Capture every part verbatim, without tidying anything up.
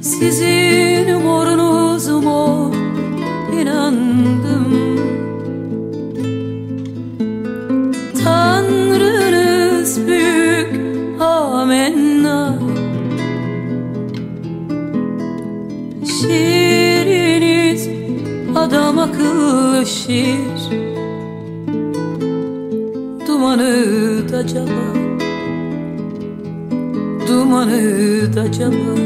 Sizin morunuz mor, inandım. Tanrınız büyük, amenna. Şiiriniz adam akıllı şiir. Dumanı da caba, dumanı da caba,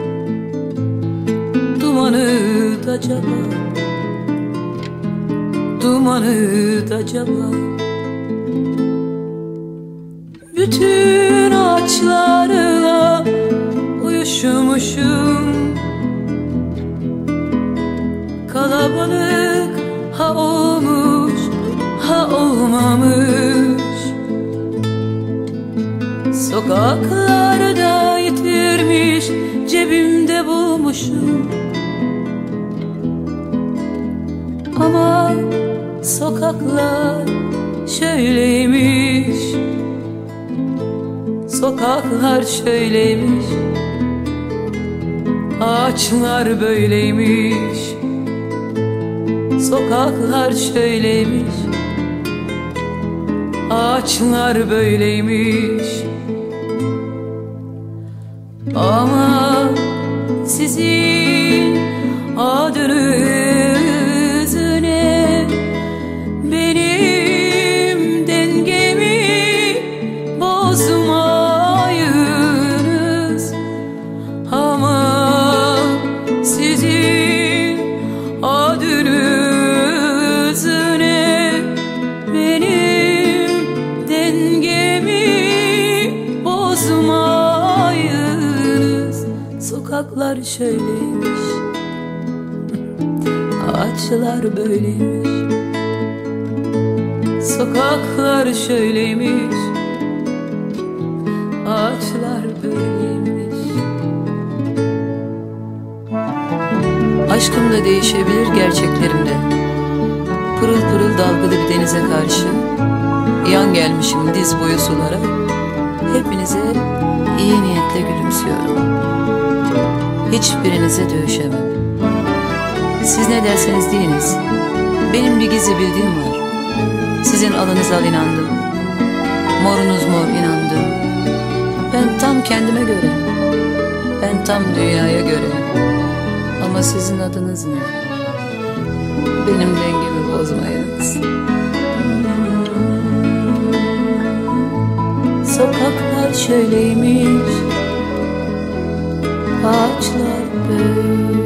dumanı da caba, dumanı da caba. Bütün ağaçlarla uyuşmuşum. Kalabalık ha olmuş ha olmamış. Sokaklarda yitirmiş, cebimde bulmuşum. Ama sokaklar şöyleymiş, sokaklar şöyleymiş, ağaçlar böyleymiş, sokaklar şöyleymiş, ağaçlar böyleymiş. Ama sizin adınız ne? Benim dengemi bozmayınız. Ama sizin adınız ne? Benim dengemi bozmayınız. Sokaklar şöyleymiş, ağaçlar böyleymiş, sokaklar şöyleymiş, ağaçlar böyleymiş. Aşkım da değişebilir, gerçeklerim de. Pırıl pırıl dalgalı bir denize karşı yan gelmişim diz boyu sulara. Hepinize iyi niyetle gülümsüyorum. Hiçbirinize dövüşemem. Siz ne derseniz deyiniz. Benim bir gizli bildiğim var. Sizin alınız al inandım. Morunuz mor inandım. Ben tam kendime göre, ben tam dünyaya göre. Ama sizin adınız ne? Benim dengemi bozmayınız. Sokaklar şöyleymiş, ağaçlar böyle.